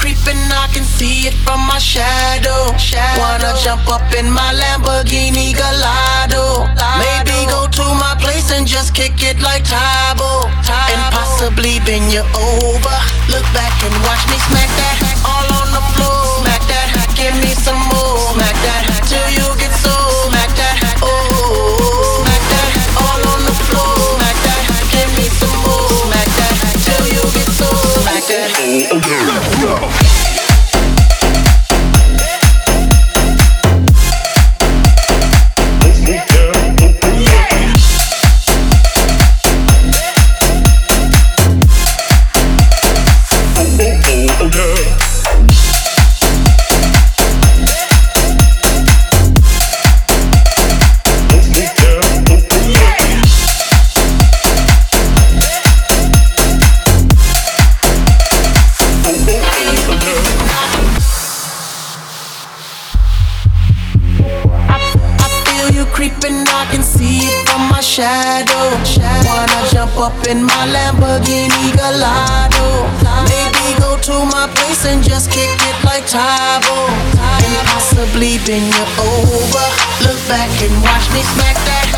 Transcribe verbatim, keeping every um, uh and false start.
creeping, I can see it from my shadow. Wanna jump up in my Lamborghini Gallardo. Maybe go to my place and just kick it like Tybo, and possibly bend you over. Look back and watch me smack that all on the floor. Smack that, give me some more. Smack that till you get so. Smack that, oh, smack that all on the floor. Smack that, give me some more. Smack that till you get so. Smack that. Oh, yeah. Creeping, I can see it from my shadow. Wanna jump up in my Lamborghini Gallardo. Maybe go to my place and just kick it like Tybo, and possibly bend you over. Look back and watch me smack that